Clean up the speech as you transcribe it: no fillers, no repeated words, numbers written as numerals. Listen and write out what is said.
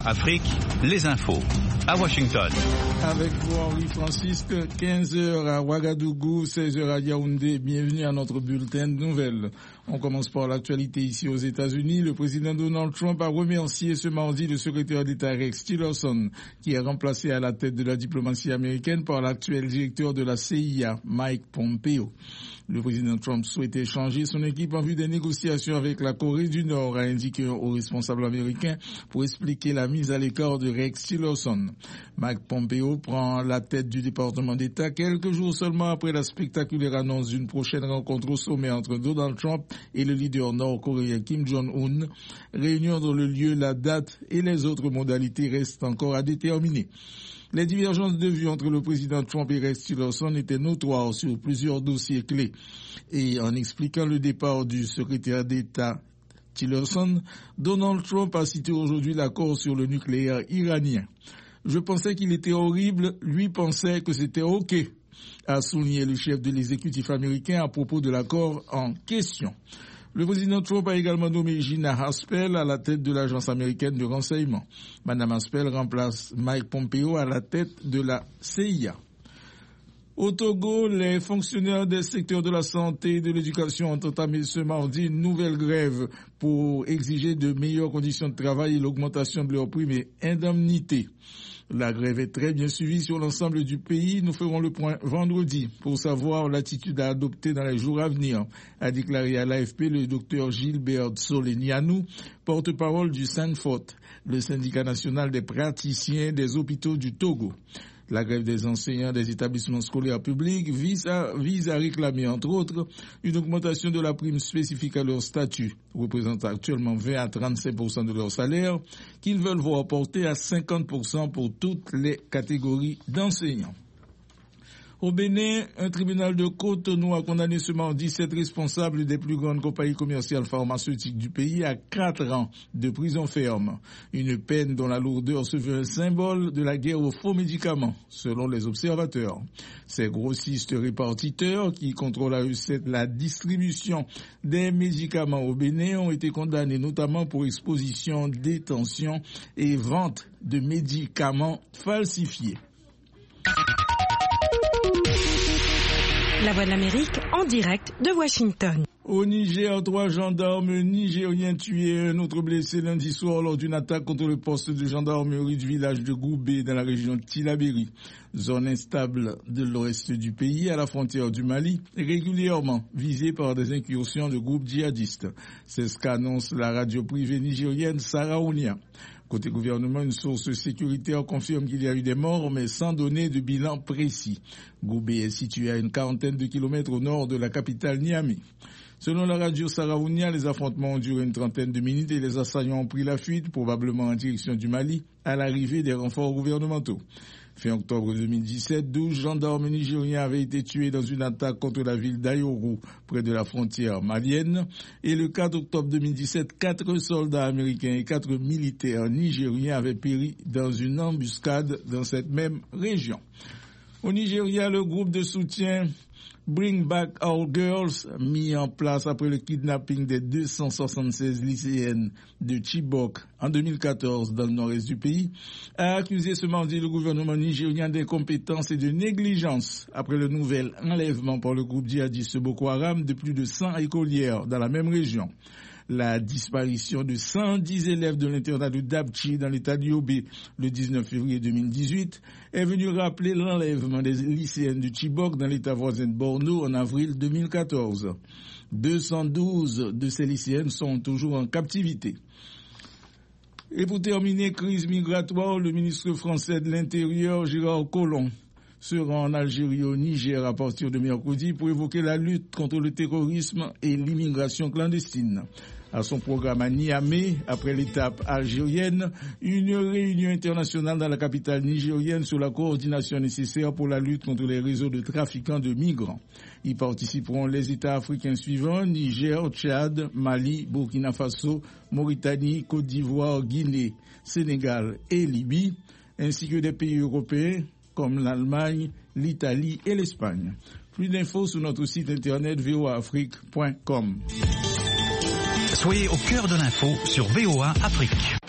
Afrique, les infos. À Washington. Avec vous, Henri Francisque, 15h à Ouagadougou, 16h à Yaoundé. Bienvenue à notre bulletin de nouvelles. On commence par l'actualité ici aux États-Unis. Le président Donald Trump a remercié ce mardi le secrétaire d'État Rex Tillerson, qui est remplacé à la tête de la diplomatie américaine par l'actuel directeur de la CIA, Mike Pompeo. Le président Trump souhaitait changer son équipe en vue des négociations avec la Corée du Nord, a indiqué un haut responsable américain pour expliquer la mise à l'écart de Rex Tillerson. Mike Pompeo prend la tête du département d'État quelques jours seulement après la spectaculaire annonce d'une prochaine rencontre au sommet entre Donald Trump et le leader nord-coréen Kim Jong-un. Réunion dont le lieu, la date et les autres modalités restent encore à déterminer. Les divergences de vues entre le président Trump et Rex Tillerson étaient notoires sur plusieurs dossiers clés. Et en expliquant le départ du secrétaire d'État Tillerson, Donald Trump a cité aujourd'hui l'accord sur le nucléaire iranien. Je pensais qu'il était horrible, lui pensait que c'était OK, a souligné le chef de l'exécutif américain à propos de l'accord en question. Le président Trump a également nommé Gina Haspel à la tête de l'agence américaine de renseignement. Madame Haspel remplace Mike Pompeo à la tête de la CIA. Au Togo, les fonctionnaires des secteurs de la santé et de l'éducation ont entamé ce mardi une nouvelle grève pour exiger de meilleures conditions de travail et l'augmentation de leurs primes et indemnités. La grève est très bien suivie sur l'ensemble du pays. Nous ferons le point vendredi pour savoir l'attitude à adopter dans les jours à venir, a déclaré à l'AFP le docteur Gilbert Solenianou, porte-parole du SANFOT, le syndicat national des praticiens des hôpitaux du Togo. La grève des enseignants des établissements scolaires publics vise à réclamer, entre autres, une augmentation de la prime spécifique à leur statut, représentant actuellement 20 à 35% de leur salaire, qu'ils veulent voir porter à 50% pour toutes les catégories d'enseignants. Au Bénin, un tribunal de Cotonou a condamné ce mardi 7 responsables des plus grandes compagnies commerciales pharmaceutiques du pays à 4 ans de prison ferme. Une peine dont la lourdeur se veut un symbole de la guerre aux faux médicaments, selon les observateurs. Ces grossistes répartiteurs qui contrôlent à eux la distribution des médicaments au Bénin ont été condamnés notamment pour exposition, détention et vente de médicaments falsifiés. La Voix de l'Amérique en direct de Washington. Au Niger, 3 gendarmes nigériens tués et un autre blessé lundi soir lors d'une attaque contre le poste de gendarmerie du village de Goubé dans la région de Tillabéri, zone instable de l'ouest du pays à la frontière du Mali, régulièrement visée par des incursions de groupes djihadistes. C'est ce qu'annonce la radio privée nigérienne Saraounia. Côté gouvernement, une source sécuritaire confirme qu'il y a eu des morts, mais sans donner de bilan précis. Goubé est situé à une 40aine de kilomètres au nord de la capitale Niamey. Selon la radio Saraounia, les affrontements ont duré une 30aine de minutes et les assaillants ont pris la fuite, probablement en direction du Mali, à l'arrivée des renforts gouvernementaux. Fin octobre 2017, 12 gendarmes nigériens avaient été tués dans une attaque contre la ville d'Ayoru, près de la frontière malienne. Et le 4 octobre 2017, 4 soldats américains et 4 militaires nigériens avaient péri dans une embuscade dans cette même région. Au Nigeria, le groupe de soutien Bring Back Our Girls, mis en place après le kidnapping des 276 lycéennes de Chibok en 2014 dans le nord-est du pays, a accusé ce mardi le gouvernement nigérien d'incompétence et de négligence après le nouvel enlèvement par le groupe djihadiste Boko Haram de plus de 100 écolières dans la même région. La disparition de 110 élèves de l'internat de Dabchi dans l'état de Yobe le 19 février 2018 est venue rappeler l'enlèvement des lycéennes de Chibok dans l'état voisin de Borno en avril 2014. 212 de ces lycéennes sont toujours en captivité. Et pour terminer, crise migratoire, le ministre français de l'Intérieur, Gérard Collomb, sera en Algérie au Niger à partir de mercredi pour évoquer la lutte contre le terrorisme et l'immigration clandestine. À son programme à Niamey, après l'étape algérienne, une réunion internationale dans la capitale nigérienne sur la coordination nécessaire pour la lutte contre les réseaux de trafiquants de migrants. Y participeront les États africains suivants, Niger, Tchad, Mali, Burkina Faso, Mauritanie, Côte d'Ivoire, Guinée, Sénégal et Libye, ainsi que des pays européens comme l'Allemagne, l'Italie et l'Espagne. Plus d'infos sur notre site internet voaafrique.com. Soyez au cœur de l'info sur VOA Afrique.